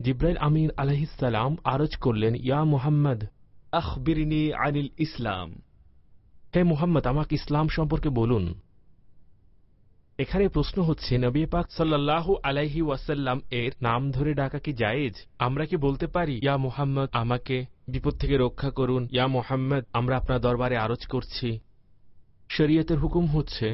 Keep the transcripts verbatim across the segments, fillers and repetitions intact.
জিব্রাইল আমিন আলাইহিস সালাম আরজ করলেন, ইয়া মুহাম্মদ আখবিরনি আনিল ইসলাম, হে মুহাম্মদ আমাকে ইসলাম সম্পর্কে বলুন। এখানে প্রশ্ন হচ্ছে, নবী পাক সাল্লাল্লাহু আলাইহি ওয়াসাল্লাম এর নাম ধরে ডাকা কি জায়েজ? আমরা কি বলতে পারি, ইয়া মুহাম্মদ আমাকে বিপদ থেকে রক্ষা করুন, ইয়া মুহাম্মদ আমরা আপনার দরবারে আরজ করছি? শরীয়তের হুকুম হচ্ছে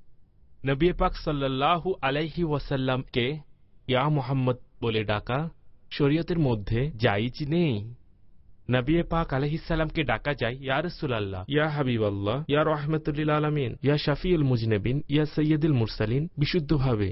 নবী পাক সাল্লাল্লাহু আলাইহি ওয়াসাল্লামকে ইয়া মুহাম্মদ বলে ডাকা শরীয়তের মধ্যে জায়েজ নেই। নবী পাক আলাইহিস সালামকে ডাকা যায় ইয়া রাসূলুল্লাহ, ইয়া হাবিবাল্লাহ, ইয়া রাহমাতুল লিল আলামিন, ইয়া শাফিউল মুজনিবিন, ইয়া সাইয়্যিদুল মুরসালিন বিশুদ্ধভাবে।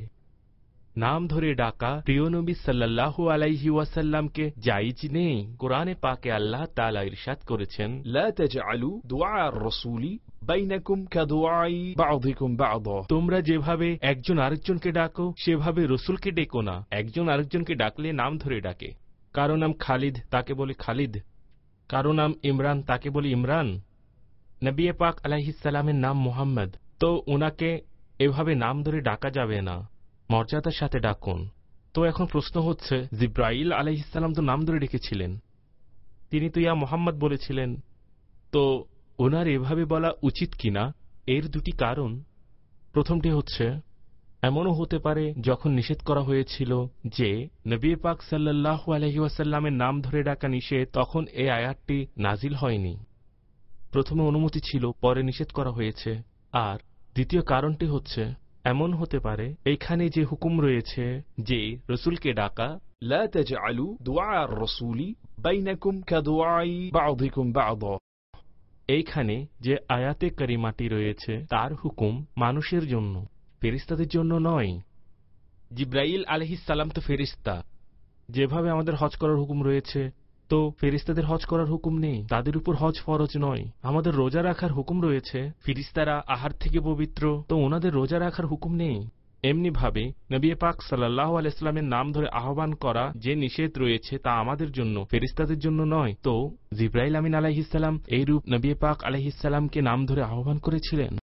নাম ধরে ডাকা প্রিয় নবী সাল্লাল্লাহু আলাইহি ওয়াসাল্লামকে জায়েজ নেই। কোরআনে পাকে আল্লাহ তাআলা ইরশাদ করেছেন, লা তাজআলু দুআ আর-রাসূলি বাইনাকুম কাদুআই বা'দিকুম বা'দা, তোমরা যেভাবে একজন আরেকজনকে ডাকো সেভাবে রাসূলকে ডেকো না। একজন আরেকজনকে ডাকলে নাম ধরে ডাকে। কারো নাম খালিদ তাকে বলে খালিদ, কারো নাম ইমরান তাকে বলে ইমরান। নবী পাক আলাইহিস সালামের নাম মুহাম্মদ, তো ওনাকে এভাবে নাম ধরে ডাকা যাবে না, মর্যাদার সাথে ডাকুন। তো এখন প্রশ্ন হচ্ছে, জিব্রাইল আলাইহিস সালাম তো নাম ধরে ডেকেছিলেন, তিনি তো ইয়া মুহাম্মদ বলেছিলেন, তো ওনার এভাবে বলা উচিত কিনা? এর দুটি কারণ। প্রথমটি হচ্ছে, এমনও হতে পারে যখন নিষেধ করা হয়েছিল যে নবী পাক সাল্লাল্লাহু আলাইহি ওয়াসাল্লামের নাম ধরে ডাকা নিষেধ, তখন এই আয়াতটি নাজিল হয়নি। প্রথমে অনুমতি ছিল, পরে নিষেধ করা হয়েছে। আর দ্বিতীয় কারণটি হচ্ছে, এমন হতে পারে এইখানে যে হুকুম রয়েছে যে রাসূলকে ডাকা, লা তাজআলু দুআ আর-রাসূলি বাইনাকুম কাদুআই বা'দিকুম বা'দা, এইখানে যে আয়াতে কারিমাটি রয়েছে তার হুকুম মানুষের জন্য, ফেরেশতাদের জন্য নয়। জিব্রাইল আলাইহিস সালাম তো ফেরেশতা, যেভাবে আমাদের হজ করার হুকুম রয়েছে, তো ফেরেশতাদের হজ করার হুকুম নেই, তাদের উপর হজ ফরজ নয়। আমাদের রোজা রাখার হুকুম রয়েছে, ফেরেশতারা আহার থেকে পবিত্র, তো ওনাদের রোজা রাখার হুকুম নেই। এমনি ভাবে নবী পাক সাল্লাল্লাহু আলাইহি ওয়াসাল্লামের নাম ধরে আহ্বান করা যে নিষেধ রয়েছে তা আমাদের জন্য, ফেরেশতাদের জন্য নয়। তো জিব্রাইল আমিন আলাইহিস সালাম এইরূপ নবী পাক আলাইহিস সালামকে নাম ধরে আহ্বান করেছিলেন।